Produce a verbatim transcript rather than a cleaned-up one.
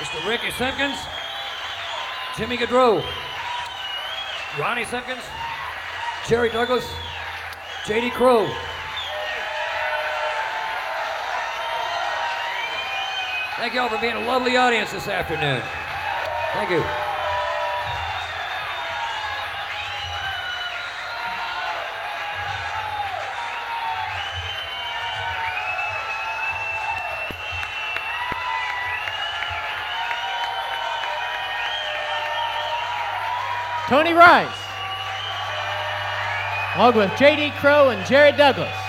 Mister Ricky Simpkins, Jimmy Gaudreau, Ronnie Simpkins, Jerry Douglas, J D Crowe. Thank you all for being a lovely audience this afternoon. Thank you. Tony Rice, along with J D Crowe and Jerry Douglas.